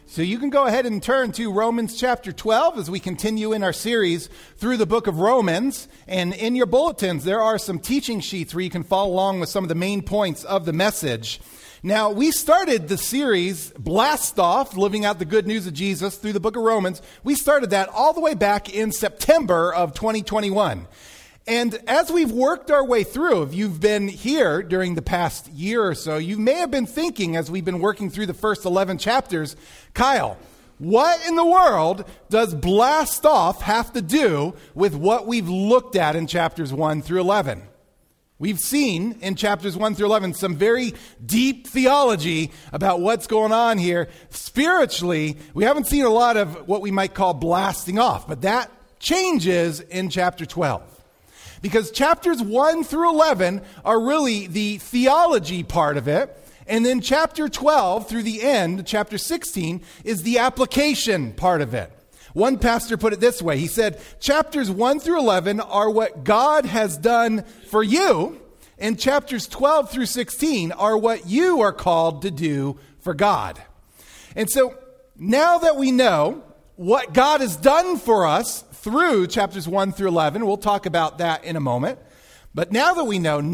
So you can go ahead and turn to Romans chapter 12 as we continue in our series through the book of Romans. And in your bulletins, there are some teaching sheets where you can follow along with some of the main points of the message. Now, we started the series Blast Off, Living Out the Good News of Jesus through the book of Romans. We started that all the way back in September of 2021. And as we've worked our way through, if you've been here during the past year or so, you may have been thinking as we've been working through the first 11 chapters, Kyle, what in the world does blast off have to do with what we've looked at in chapters 1 through 11? We've seen in chapters 1 through 11 some very deep theology about what's going on here. Spiritually, we haven't seen a lot of what we might call blasting off, but that changes in chapter 12. Because chapters 1 through 11 are really the theology part of it. And then chapter 12 through the end, chapter 16, is the application part of it. One pastor put it this way. He said, chapters 1 through 11 are what God has done for you. And chapters 12 through 16 are what you are called to do for God. And so now that we know what God has done for us through chapters 1 through 11. We'll talk about that in a moment. But now that we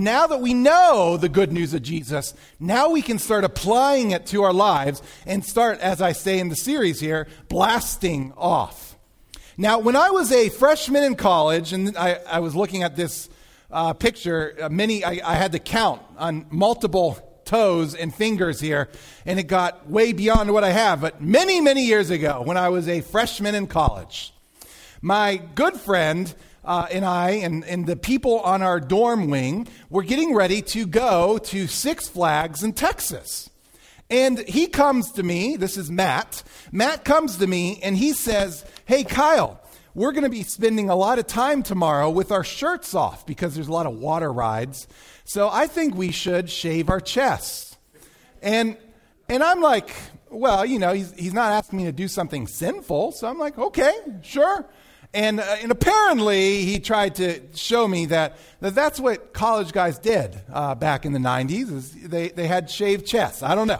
know the good news of Jesus, now we can start applying it to our lives and start, as I say in the series here, blasting off. Now, when I was a freshman in college, and I was looking at this picture, I had to count on multiple toes and fingers here, and it got way beyond what I have. But many, many years ago, when I was a freshman in college, my good friend and I and the people on our dorm wing were getting ready to go to Six Flags in Texas. And he comes to me, this is Matt. Matt comes to me and he says, hey, Kyle, we're going to be spending a lot of time tomorrow with our shirts off because there's a lot of water rides. So I think we should shave our chests. And I'm like, well, you know, he's not asking me to do something sinful. So I'm like, okay, sure. And apparently he tried to show me that's what college guys did back in the 90s. Is they had shaved chests. I don't know.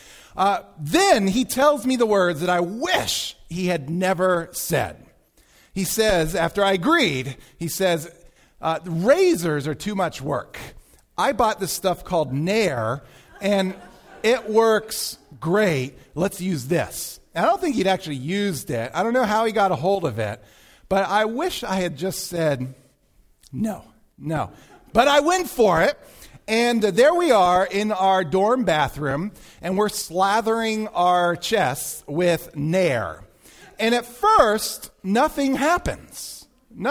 Then he tells me the words that I wish he had never said. He says, after I agreed, he says, razors are too much work. I bought this stuff called Nair, and it works great. Let's use this. And I don't think he'd actually used it. I don't know how he got a hold of it. But I wish I had just said, no. But I went for it. And there we are in our dorm bathroom. And we're slathering our chests with Nair. And at first, nothing happens.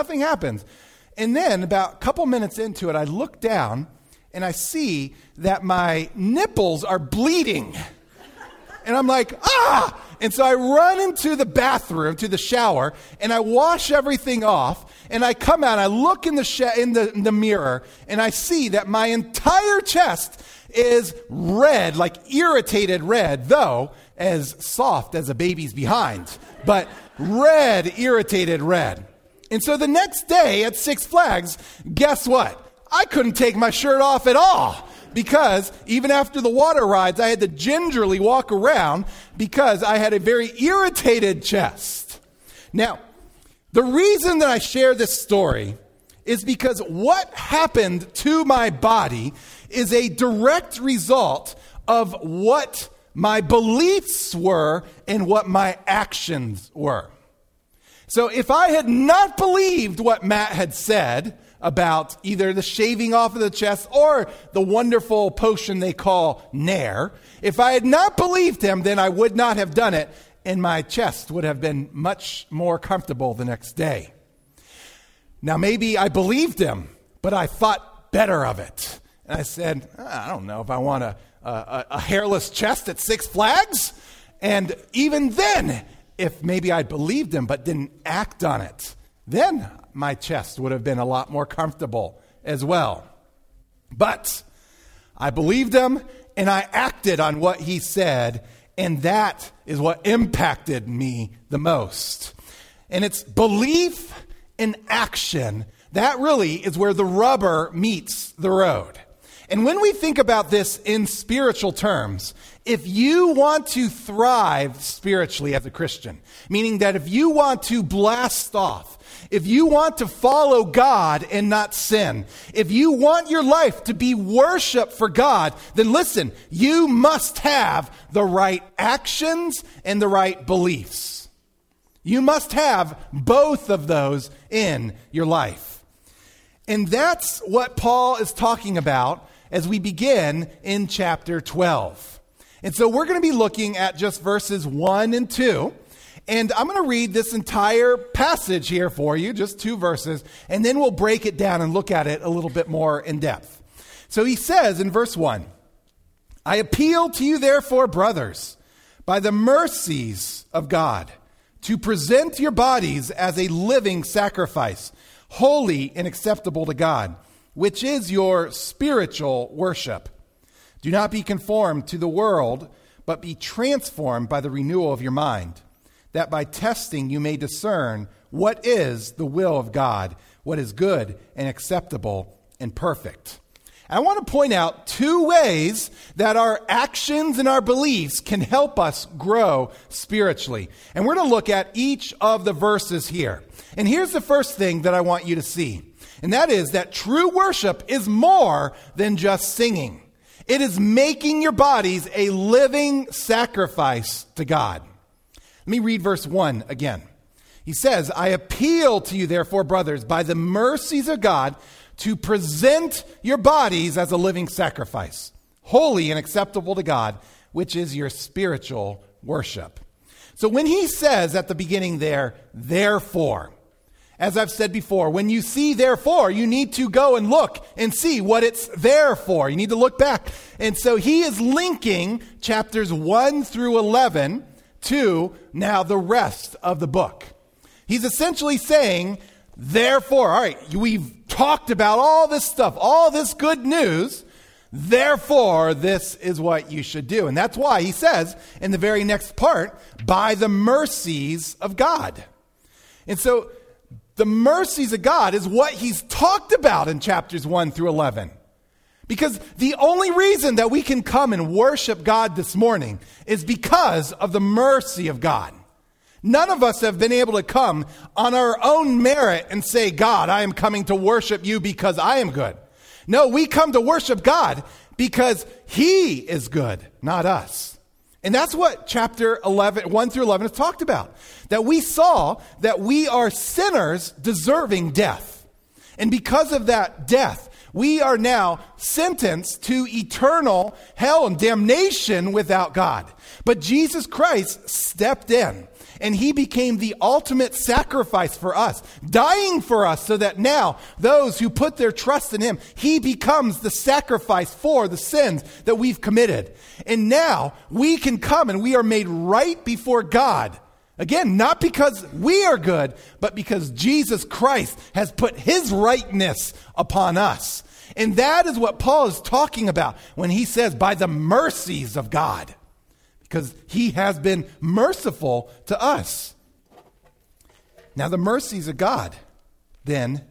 And then about a couple minutes into it, I look down and I see that my nipples are bleeding. And I'm like, ah! And so I run into the bathroom, to the shower, and I wash everything off. And I come out, and I look in the mirror, and I see that my entire chest is red, like irritated red, though as soft as a baby's behind. But red, irritated red. And so the next day at Six Flags, guess what? I couldn't take my shirt off at all. Because even after the water rides, I had to gingerly walk around because I had a very irritated chest. Now, the reason that I share this story is because what happened to my body is a direct result of what my beliefs were and what my actions were. So if I had not believed what Matt had said about either the shaving off of the chest or the wonderful potion they call Nair, if I had not believed him, then I would not have done it, and my chest would have been much more comfortable the next day. Now, maybe I believed him, but I thought better of it. And I said, I don't know if I want a hairless chest at Six Flags. And even then, if maybe I believed him but didn't act on it, then my chest would have been a lot more comfortable as well. But I believed him and I acted on what he said, and that is what impacted me the most. And it's belief and action. That really is where the rubber meets the road. And when we think about this in spiritual terms, if you want to thrive spiritually as a Christian, meaning that if you want to blast off, if you want to follow God and not sin, if you want your life to be worship for God, then listen, you must have the right actions and the right beliefs. You must have both of those in your life. And that's what Paul is talking about as we begin in chapter 12. And so we're going to be looking at just verses 1 and 2. And I'm going to read this entire passage here for you, just 2 verses, and then we'll break it down and look at it a little bit more in depth. So he says in verse 1, I appeal to you therefore, brothers, by the mercies of God, to present your bodies as a living sacrifice, holy and acceptable to God, which is your spiritual worship. Do not be conformed to the world, but be transformed by the renewal of your mind, that by testing you may discern what is the will of God, what is good and acceptable and perfect. I want to point out 2 ways that our actions and our beliefs can help us grow spiritually. And we're going to look at each of the verses here. And here's the first thing that I want you to see. And that is that true worship is more than just singing. It is making your bodies a living sacrifice to God. Let me read verse 1 again. He says, I appeal to you, therefore, brothers, by the mercies of God, to present your bodies as a living sacrifice, holy and acceptable to God, which is your spiritual worship. So when he says at the beginning there, therefore, as I've said before, when you see therefore, you need to go and look and see what it's there for. You need to look back. And so he is linking chapters 1 through 11 to now the rest of the book. He's essentially saying, therefore, all right, we've talked about all this stuff, all this good news, therefore, this is what you should do. And that's why he says in the very next part, by the mercies of God. And so the mercies of God is what he's talked about in chapters 1 through 11. Because the only reason that we can come and worship God this morning is because of the mercy of God. None of us have been able to come on our own merit and say, God, I am coming to worship you because I am good. No, we come to worship God because he is good, not us. And that's what chapter 11, 1 through 11 has talked about. That we saw that we are sinners deserving death. And because of that death, we are now sentenced to eternal hell and damnation without God. But Jesus Christ stepped in, and he became the ultimate sacrifice for us, dying for us so that now those who put their trust in him, he becomes the sacrifice for the sins that we've committed. And now we can come and we are made right before God. Again, not because we are good, but because Jesus Christ has put his rightness upon us. And that is what Paul is talking about when he says, by the mercies of God. Because he has been merciful to us. Now, the mercies of God, then,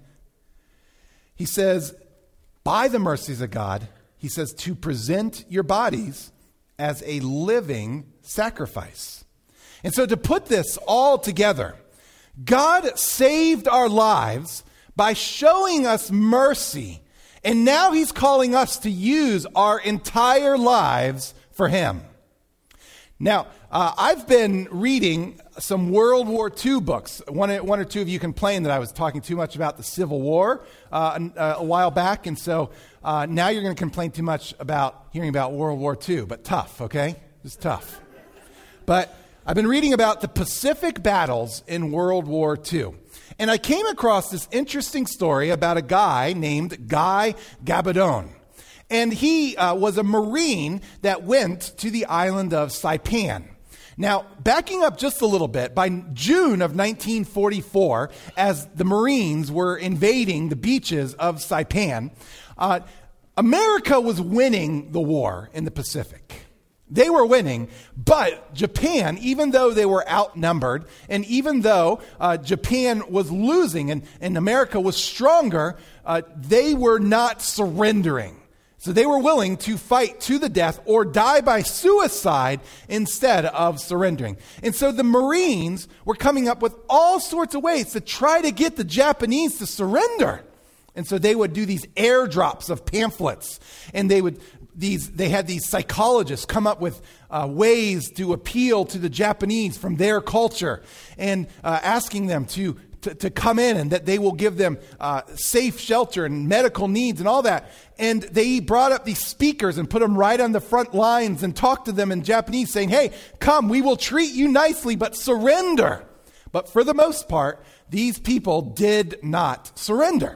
he says, by the mercies of God, he says, to present your bodies as a living sacrifice. And so to put this all together, God saved our lives by showing us mercy. And now he's calling us to use our entire lives for him. Now, I've been reading some World War II books. One or two of you complained that I was talking too much about the Civil War a while back. And so now you're going to complain too much about hearing about World War II. But tough, okay? Just tough. But I've been reading about the Pacific battles in World War II. And I came across this interesting story about a guy named Guy Gabaldon. And he was a Marine that went to the island of Saipan. Now, backing up just a little bit, by June of 1944, as the Marines were invading the beaches of Saipan, America was winning the war in the Pacific. They were winning, but Japan, even though they were outnumbered, and even though Japan was losing and America was stronger, they were not surrendering. So they were willing to fight to the death or die by suicide instead of surrendering. And so the Marines were coming up with all sorts of ways to try to get the Japanese to surrender. And so they would do these airdrops of pamphlets, and they had these psychologists come up with ways to appeal to the Japanese from their culture, and asking them to come in, and that they will give them safe shelter and medical needs and all that. And they brought up these speakers and put them right on the front lines and talked to them in Japanese, saying, hey, come, we will treat you nicely, but surrender. But for the most part, these people did not surrender.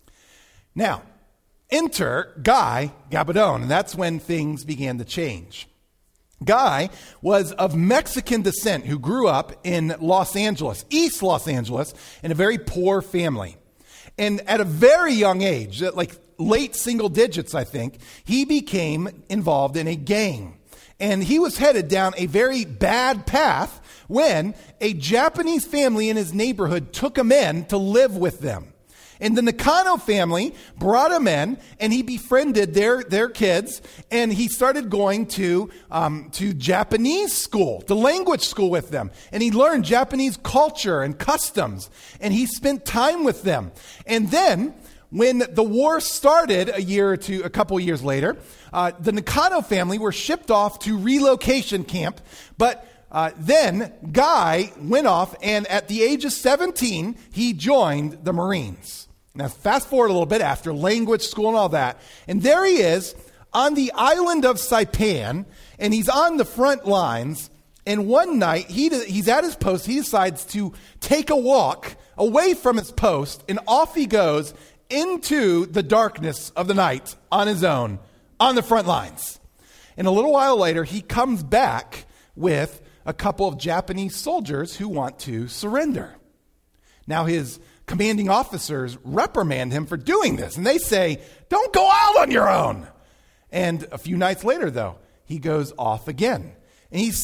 Now, enter Guy Gabaldon, and that's when things began to change. Guy was of Mexican descent who grew up in Los Angeles, East Los Angeles, in a very poor family. And at a very young age, like late single digits, I think, he became involved in a gang. And he was headed down a very bad path when a Japanese family in his neighborhood took him in to live with them. And the Nakano family brought him in, and he befriended their kids, and he started going to Japanese school, to language school with them. And he learned Japanese culture and customs, and he spent time with them. And then, when the war started a couple years later, the Nakano family were shipped off to relocation camp, but then Guy went off, and at the age of 17, he joined the Marines. Now, fast forward a little bit after language school and all that. And there he is on the island of Saipan, and he's on the front lines. And one night, he's at his post. He decides to take a walk away from his post, and off he goes into the darkness of the night on his own, on the front lines. And a little while later, he comes back with a couple of Japanese soldiers who want to surrender. Now, his commanding officers reprimand him for doing this. And they say, don't go out on your own. And a few nights later, though, he goes off again. And he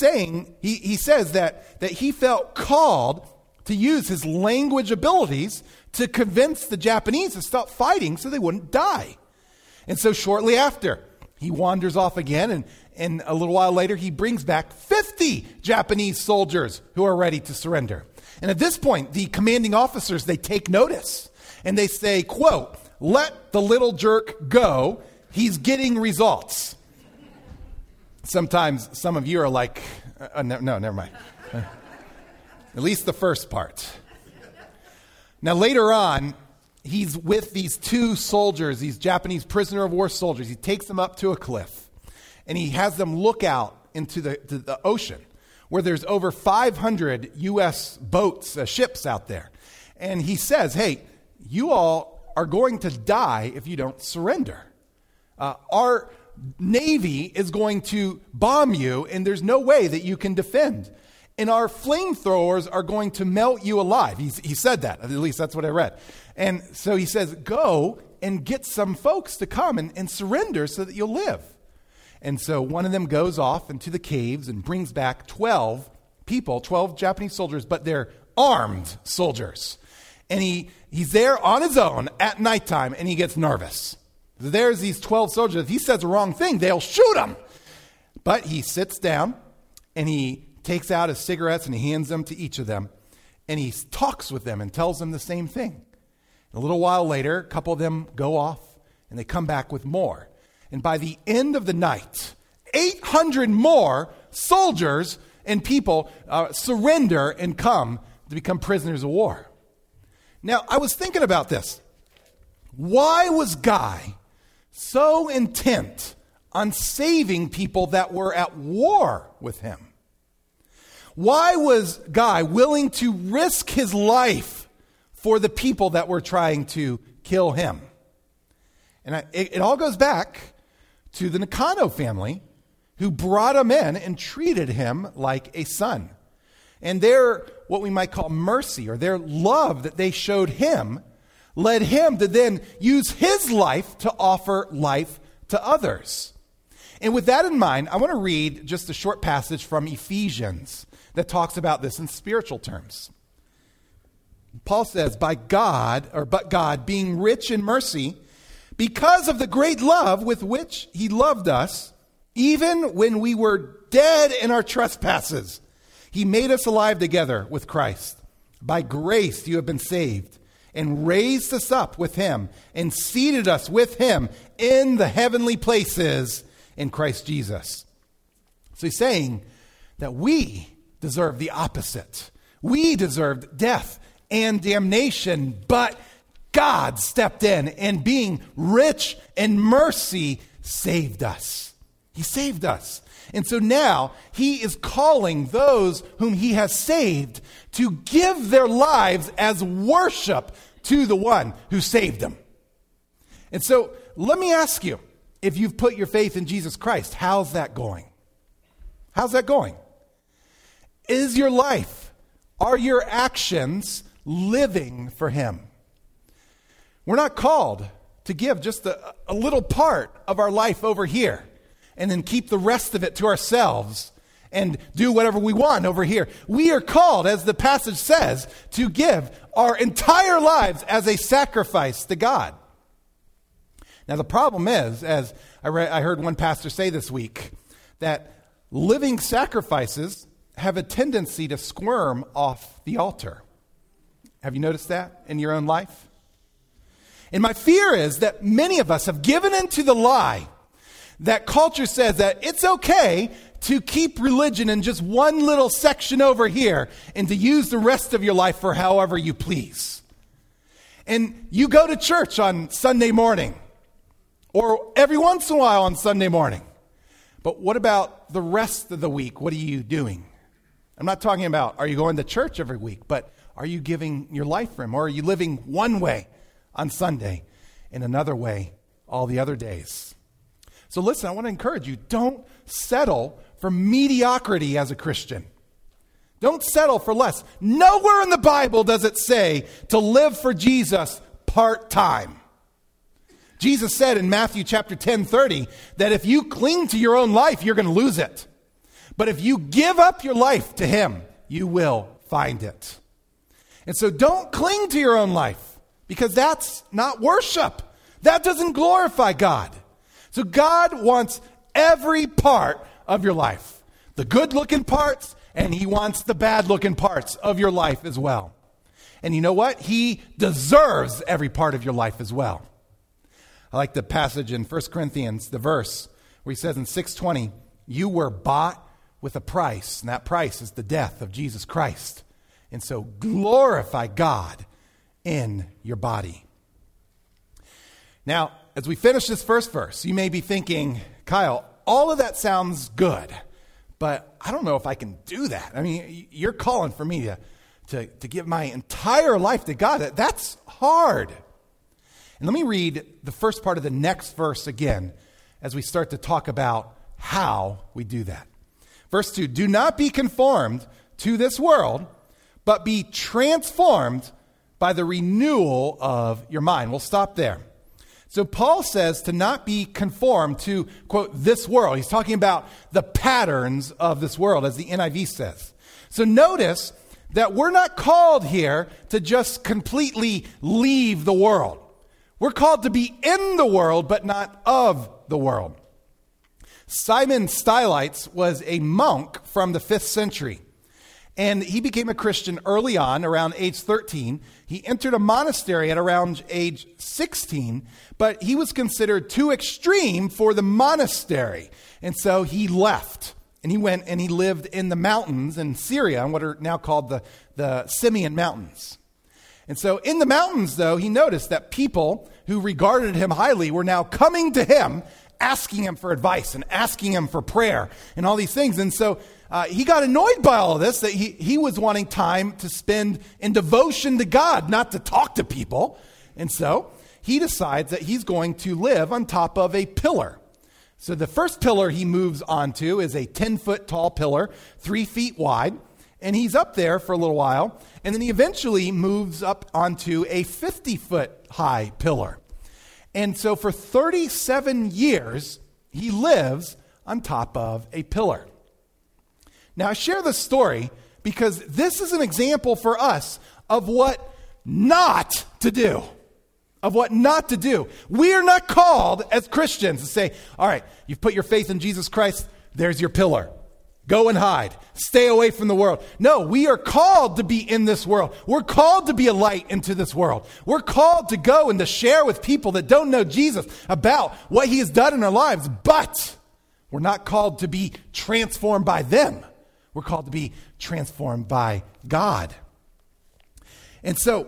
says that he felt called to use his language abilities to convince the Japanese to stop fighting so they wouldn't die. And so shortly after, he wanders off again, and a little while later, he brings back 50 Japanese soldiers who are ready to surrender. And at this point, the commanding officers, they take notice, and they say, quote, let the little jerk go. He's getting results. Sometimes some of you are like, no, never mind. At least the first part. Now, later on, he's with these two soldiers, these Japanese prisoner of war soldiers. He takes them up to a cliff, and he has them look out into the ocean, where there's over 500 U.S. boats, ships out there. And he says, hey, you all are going to die if you don't surrender. Our Navy is going to bomb you, and there's no way that you can defend. And our flamethrowers are going to melt you alive. He said that. At least that's what I read. And so he says, go and get some folks to come and surrender so that you'll live. And so one of them goes off into the caves and brings back 12 people, 12 Japanese soldiers, but they're armed soldiers. And he's there on his own at nighttime, and he gets nervous. There's these 12 soldiers. If he says the wrong thing, they'll shoot him. But he sits down, and he takes out his cigarettes, and he hands them to each of them. And he talks with them and tells them the same thing. And a little while later, a couple of them go off, and they come back with more. And by the end of the night, 800 more soldiers and people surrender and come to become prisoners of war. Now, I was thinking about this. Why was Guy so intent on saving people that were at war with him? Why was Guy willing to risk his life for the people that were trying to kill him? And it all goes back to the Nakano family, who brought him in and treated him like a son. And their, what we might call mercy, or their love that they showed him, led him to then use his life to offer life to others. And with that in mind, I want to read just a short passage from Ephesians that talks about this in spiritual terms. Paul says, but God, being rich in mercy, Because of the great love with which he loved us, even when we were dead in our trespasses, he made us alive together with Christ. By grace you have been saved, and raised us up with him, and seated us with him in the heavenly places in Christ Jesus. So he's saying that we deserve the opposite. We deserved death and damnation, but God stepped in and being rich in mercy saved us. He saved us. And so now he is calling those whom he has saved to give their lives as worship to the one who saved them. And so let me ask you, if you've put your faith in Jesus Christ, how's that going? How's that going? Is your life, are your actions living for him? We're not called to give just a little part of our life over here and then keep the rest of it to ourselves and do whatever we want over here. We are called, as the passage says, to give our entire lives as a sacrifice to God. Now, the problem is, as I heard one pastor say this week, that living sacrifices have a tendency to squirm off the altar. Have you noticed that in your own life? And my fear is that many of us have given into the lie that culture says that it's okay to keep religion in just one little section over here and to use the rest of your life for however you please. And you go to church on Sunday morning, or every once in a while on Sunday morning. But what about the rest of the week? What are you doing? I'm not talking about, are you going to church every week, but are you giving your life for him? Or are you living one way on Sunday and another way all the other days? So listen, I want to encourage you, don't settle for mediocrity as a Christian. Don't settle for less. Nowhere in the Bible does it say to live for Jesus part-time. Jesus said in Matthew chapter 10:30 that if you cling to your own life, you're going to lose it. But if you give up your life to him, you will find it. And so don't cling to your own life, because that's not worship. That doesn't glorify God. So God wants every part of your life, the good-looking parts, and he wants the bad-looking parts of your life as well. And you know what? He deserves every part of your life as well. I like the passage in 1 Corinthians, the verse where he says in 6:20, you were bought with a price, and that price is the death of Jesus Christ. And so glorify God in your body. Now, as we finish this first verse, you may be thinking, Kyle, all of that sounds good, but I don't know if I can do that. I mean, you're calling for me to give my entire life to God. That's hard. And let me read the first part of the next verse again as we start to talk about how we do that. Verse 2, do not be conformed to this world, but be transformed by the renewal of your mind. We'll stop there. So Paul says to not be conformed to, quote, this world. He's talking about the patterns of this world, as the NIV says. So notice that we're not called here to just completely leave the world. We're called to be in the world, but not of the world. Simon Stylites was a monk from the 5th century, and he became a Christian early on, around age 13. He entered a monastery at around age 16, but he was considered too extreme for the monastery, and so he left. And he went and he lived in the mountains in Syria, in what are now called the Simeon Mountains. And so in the mountains, though, he noticed that people who regarded him highly were now coming to him, asking him for advice and asking him for prayer and all these things. And so he got annoyed by all of this, that he was wanting time to spend in devotion to God, not to talk to people. And so he decides that he's going to live on top of a pillar. So the first pillar he moves onto is a 10-foot tall pillar, 3 feet wide. And he's up there for a little while. And then he eventually moves up onto a 50-foot high pillar. And so for 37 years, he lives on top of a pillar. Now, I share this story because this is an example for us of what not to do. of what not to do. We are not called as Christians to say, all right, you've put your faith in Jesus Christ, there's your pillar. Go and hide. Stay away from the world. No, we are called to be in this world. We're called to be a light into this world. We're called to go and to share with people that don't know Jesus about what he has done in our lives. But we're not called to be transformed by them. We're called to be transformed by God. And so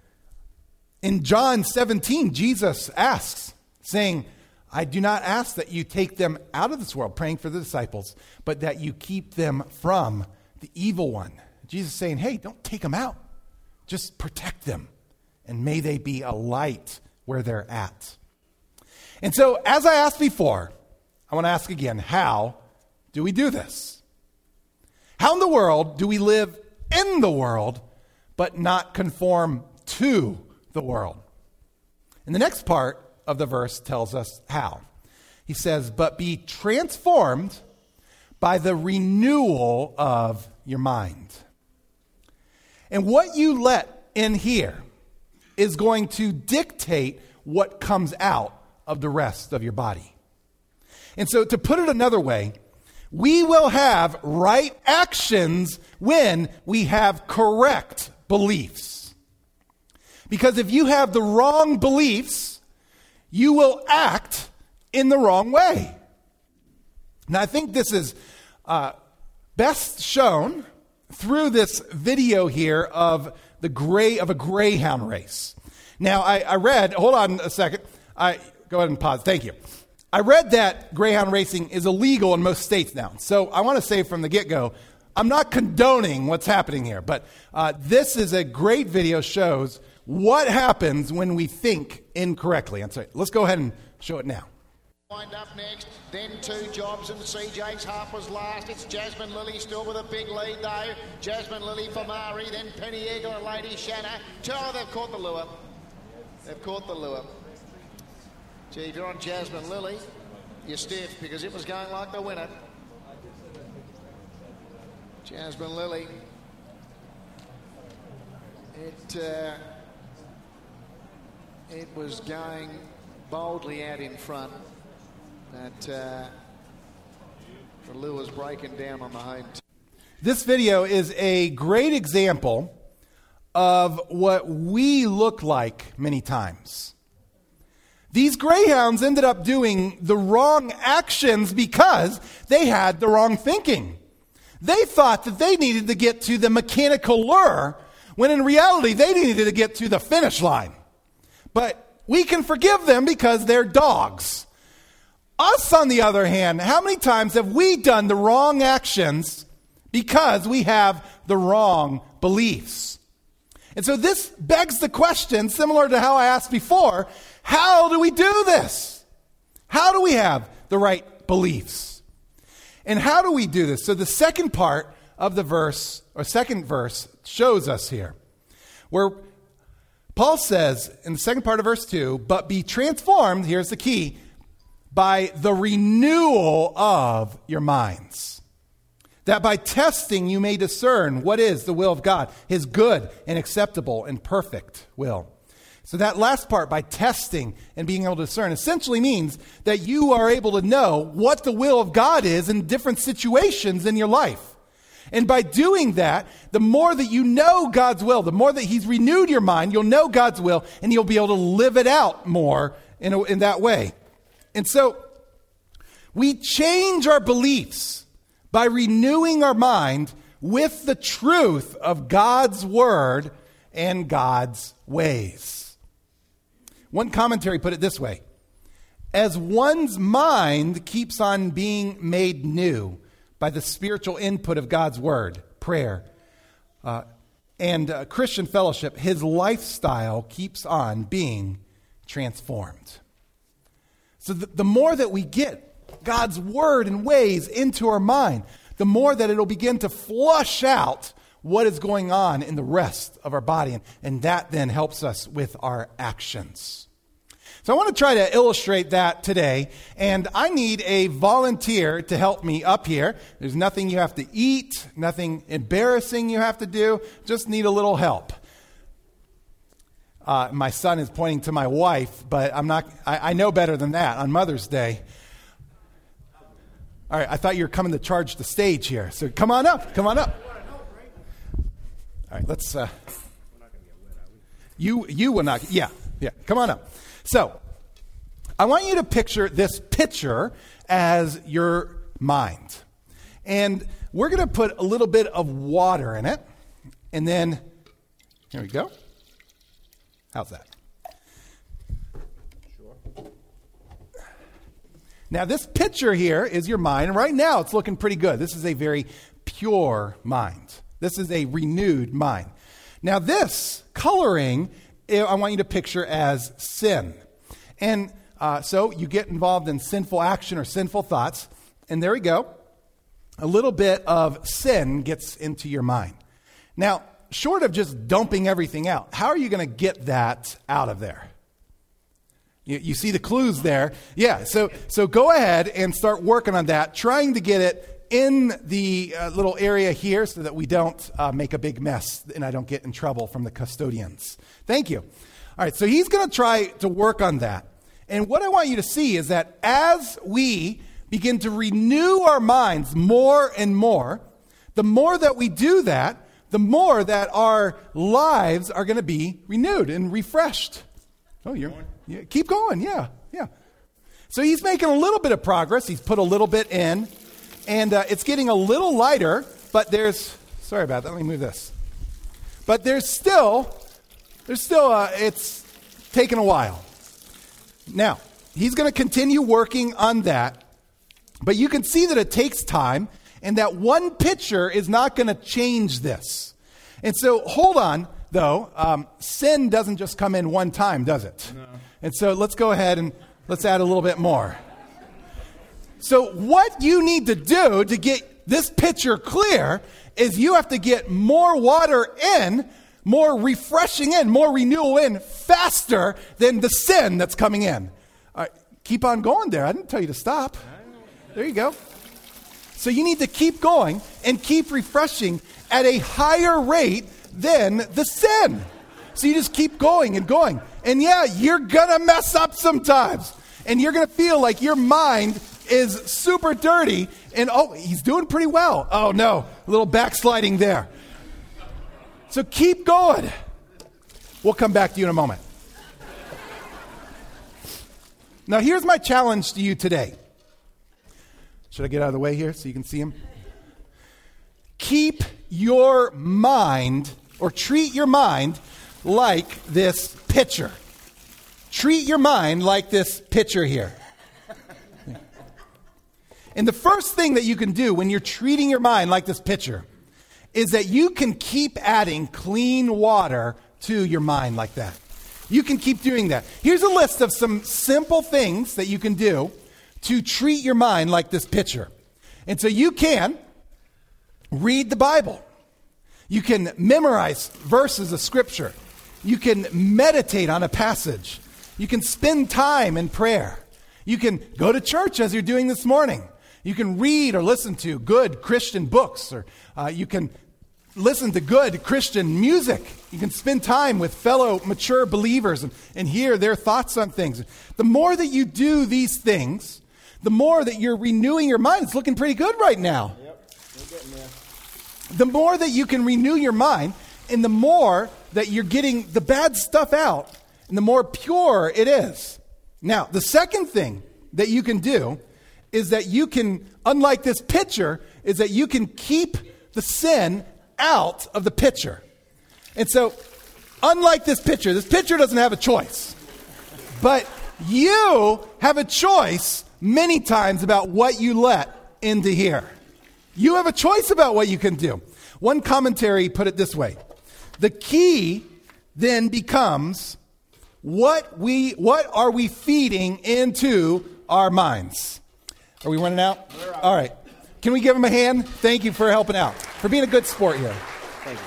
in John 17, Jesus asks, saying, I do not ask that you take them out of this world, praying for the disciples, but that you keep them from the evil one. Jesus is saying, hey, don't take them out. Just protect them, and may they be a light where they're at. And so, as I asked before, I want to ask again, how do we do this? How in the world do we live in the world, but not conform to the world? And the next part of the verse tells us how. He says, but be transformed by the renewal of your mind. And what you let in here is going to dictate what comes out of the rest of your body. And so to put it another way, we will have right actions when we have correct beliefs. Because if you have the wrong beliefs, you will act in the wrong way. Now, I think this is best shown through this video here of a greyhound race. Now, I read, hold on a second. Go ahead and pause. Thank you. I read that greyhound racing is illegal in most states now. So I want to say from the get-go, I'm not condoning what's happening here, but this is a great video, shows what happens when we think incorrectly. I'm sorry. Let's go ahead and show it now. Wind up next, then two jobs and CJ's half was last. It's Jasmine Lily still with a big lead though. Jasmine Lily for Mari, then Penny Eagle and Lady Shanna. They've caught the lure. They've caught the lure. Gee, if you're on Jasmine Lily, you're stiff because it was going like the winner. Jasmine Lily. It was going boldly out in front, but the lure's breaking down on the home. This video is a great example of what we look like many times. These greyhounds ended up doing the wrong actions because they had the wrong thinking. They thought that they needed to get to the mechanical lure, when in reality they needed to get to the finish line. But we can forgive them because they're dogs. Us, on the other hand, how many times have we done the wrong actions because we have the wrong beliefs? And so this begs the question, similar to how I asked before, how do we do this? How do we have the right beliefs? And how do we do this? So the second part of the verse, or second verse, shows us here, where Paul says in the second part of verse 2, but be transformed, here's the key, by the renewal of your minds. That by testing you may discern what is the will of God, his good and acceptable and perfect will. So that last part, by testing and being able to discern, essentially means that you are able to know what the will of God is in different situations in your life. And by doing that, the more that you know God's will, the more that he's renewed your mind, you'll know God's will, and you'll be able to live it out more in that way. And so we change our beliefs by renewing our mind with the truth of God's word and God's ways. One commentary put it this way: as one's mind keeps on being made new by the spiritual input of God's word, prayer, and Christian fellowship, his lifestyle keeps on being transformed. So the more that we get God's word and ways into our mind, the more that it'll begin to flush out what is going on in the rest of our body. And that then helps us with our actions. So I want to try to illustrate that today. And I need a volunteer to help me up here. There's nothing you have to eat, nothing embarrassing you have to do. Just need a little help. My son is pointing to my wife, but I know better than that on Mother's Day. All right, I thought you were coming to charge the stage here. So come on up. All right, let's... You will not... Yeah, come on up. So, I want you to picture this pitcher as your mind. And we're going to put a little bit of water in it. And then, here we go. How's that? Now, this picture here is your mind, and right now it's looking pretty good. This is a very pure mind. This is a renewed mind. Now, this coloring, I want you to picture as sin. And so you get involved in sinful action or sinful thoughts, and there we go. A little bit of sin gets into your mind. Now, short of just dumping everything out, how are you going to get that out of there? You see the clues there. Yeah, so go ahead and start working on that, trying to get it in the little area here so that we don't make a big mess and I don't get in trouble from the custodians. Thank you. All right, so he's going to try to work on that. And what I want you to see is that as we begin to renew our minds more and more, the more that we do that, the more that our lives are going to be renewed and refreshed. Oh, yeah, keep going. Yeah. So he's making a little bit of progress. He's put a little bit in, and it's getting a little lighter, but sorry about that. Let me move this. But there's still, it's taken a while. Now, he's going to continue working on that, but you can see that it takes time, and that one picture is not going to change this. And so, hold on, though. Sin doesn't just come in one time, does it? No. And so, let's go ahead and let's add a little bit more. So, what you need to do to get this picture clear is you have to get more water in, more refreshing in, more renewal in, faster than the sin that's coming in. All right, keep on going there. I didn't tell you to stop. There you go. So you need to keep going and keep refreshing at a higher rate than the sin. So you just keep going and going. And yeah, you're going to mess up sometimes. And you're going to feel like your mind is super dirty. And oh, he's doing pretty well. Oh no, a little backsliding there. So keep going. We'll come back to you in a moment. Now here's my challenge to you today. Should I get out of the way here so you can see him? Keep your mind, or treat your mind like this pitcher. Treat your mind like this pitcher here. And the first thing that you can do when you're treating your mind like this pitcher is that you can keep adding clean water to your mind like that. You can keep doing that. Here's a list of some simple things that you can do to treat your mind like this pitcher. And so you can read the Bible. You can memorize verses of Scripture. You can meditate on a passage. You can spend time in prayer. You can go to church as you're doing this morning. You can read or listen to good Christian books, or you can listen to good Christian music. You can spend time with fellow mature believers and hear their thoughts on things. The more that you do these things, the more that you're renewing your mind. It's looking pretty good right now. Yep, we're getting there. The more that you can renew your mind, and the more that you're getting the bad stuff out, and the more pure it is. Now, the second thing that you can do is that you can, unlike this pitcher, is that you can keep the sin out of the pitcher. And so, unlike this pitcher doesn't have a choice. But you have a choice many times about what you let into here. You have a choice about what you can do. One commentary put it this way: the key then becomes what are we feeding into our minds? Are we running out? All right. Can we give him a hand? Thank you for helping out, for being a good sport here. Thank you.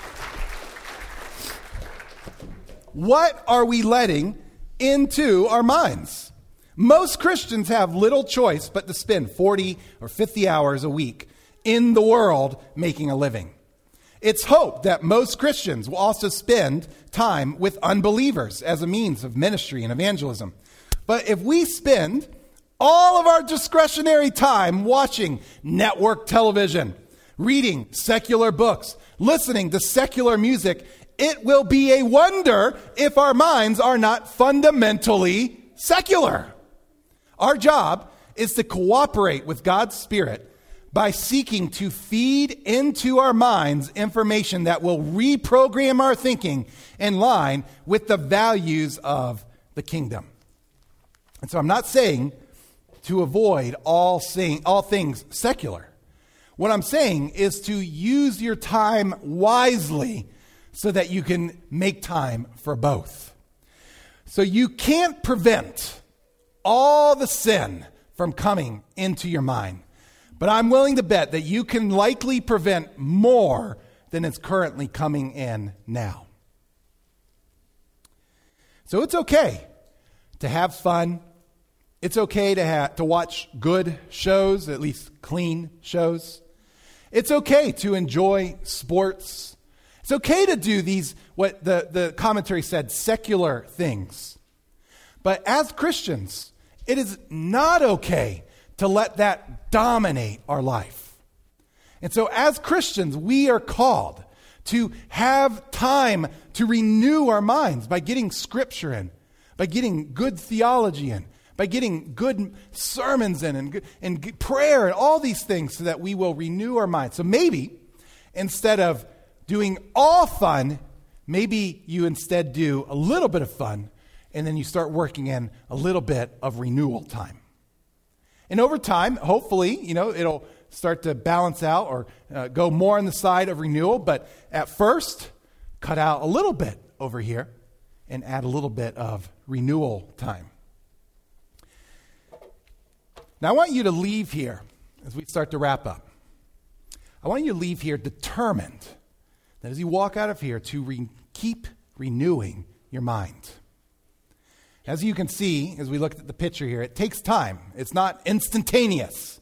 What are we letting into our minds? Most Christians have little choice but to spend 40 or 50 hours a week in the world making a living. it's hoped that most Christians will also spend time with unbelievers as a means of ministry and evangelism. But if we spend all of our discretionary time watching network television, reading secular books, listening to secular music, it will be a wonder if our minds are not fundamentally secular. Our job is to cooperate with God's Spirit by seeking to feed into our minds information that will reprogram our thinking in line with the values of the kingdom. And so I'm not saying to avoid all things secular. What I'm saying is to use your time wisely so that you can make time for both. So you can't prevent all the sin from coming into your mind. But I'm willing to bet that you can likely prevent more than is currently coming in now. So it's okay to have fun. It's okay to watch good shows, at least clean shows. It's okay to enjoy sports. It's okay to do these, what the commentary said, secular things. But as Christians, it is not okay to let that dominate our life. And so as Christians, we are called to have time to renew our minds by getting scripture in, by getting good theology in, by getting good sermons in and prayer and all these things so that we will renew our minds. So maybe instead of doing all fun, maybe you instead do a little bit of fun and then you start working in a little bit of renewal time. And over time, hopefully, it'll start to balance out or go more on the side of renewal. But at first, cut out a little bit over here and add a little bit of renewal time. Now, I want you to leave here as we start to wrap up. I want you to leave here determined that as you walk out of here to keep renewing your mind. As you can see, as we looked at the picture here, it takes time. It's not instantaneous.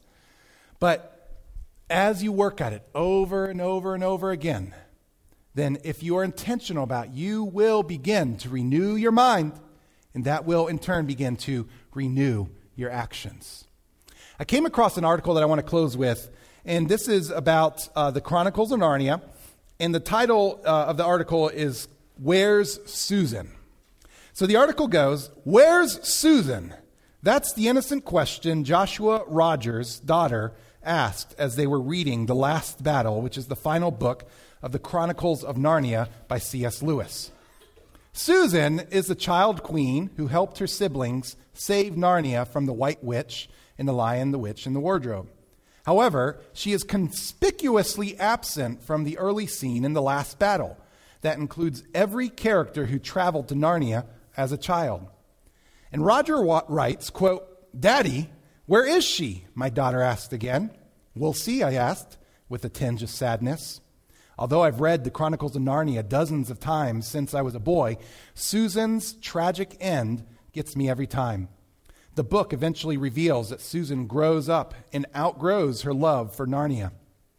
But as you work at it over and over and over again, then if you are intentional about it, you will begin to renew your mind, and that will in turn begin to renew your actions. I came across an article that I want to close with, and this is about the Chronicles of Narnia, and the title of the article is, "Where's Susan?" So the article goes, "Where's Susan?" That's the innocent question Joshua Rogers' daughter asked as they were reading The Last Battle, which is the final book of the Chronicles of Narnia by C.S. Lewis. Susan is the child queen who helped her siblings save Narnia from the White Witch and the Lion, the Witch, and the Wardrobe. However, she is conspicuously absent from the early scene in The Last Battle. That includes every character who traveled to Narnia as a child. And Roger writes, quote, "Daddy, where is she?" my daughter asked again. "We'll see," I asked, with a tinge of sadness. Although I've read the Chronicles of Narnia dozens of times since I was a boy, Susan's tragic end gets me every time. The book eventually reveals that Susan grows up and outgrows her love for Narnia.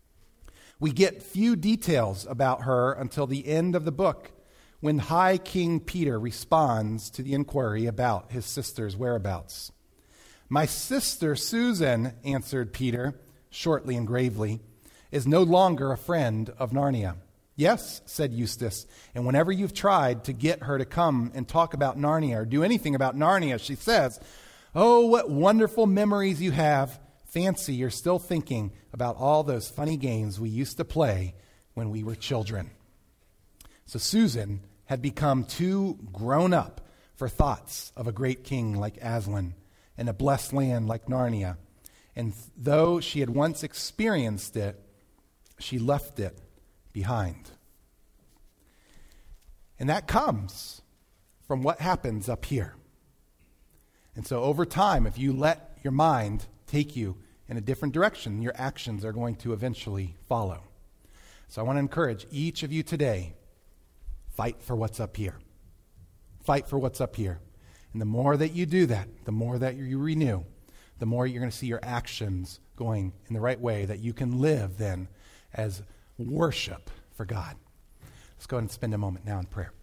We get few details about her until the end of the book, when High King Peter responds to the inquiry about his sister's whereabouts. "My sister Susan," answered Peter, shortly and gravely, "is no longer a friend of Narnia." "Yes," said Eustace, "and whenever you've tried to get her to come and talk about Narnia or do anything about Narnia, she says, 'Oh, what wonderful memories you have. Fancy you're still thinking about all those funny games we used to play when we were children.'" So Susan had become too grown up for thoughts of a great king like Aslan and a blessed land like Narnia. And though she had once experienced it, she left it behind. And that comes from what happens up here. And so over time, if you let your mind take you in a different direction, your actions are going to eventually follow. So I want to encourage each of you today, fight for what's up here. Fight for what's up here. And the more that you do that, the more that you renew, the more you're going to see your actions going in the right way, that you can live then as worship for God. Let's go ahead and spend a moment now in prayer.